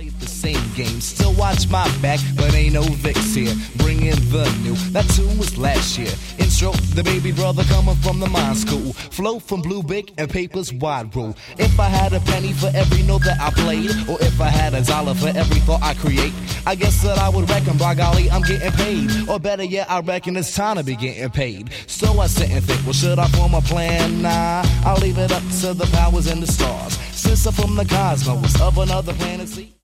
Played the same game, still watch my back, but ain't no Vicks here. Bring in the new, that tune was last year. Intro, the baby brother coming from the mind school. Flow from Blue Big and Paper's wide rule. If I had a penny for every note that I played, or if I had $1 for every thought I create, I guess that I would reckon, by golly, I'm getting paid. Or better yet, I reckon it's time to be getting paid. So I sit and think, well, should I form a plan? Nah, I'll leave it up to the powers and the stars. Since I'm from the cosmos of another planet, see.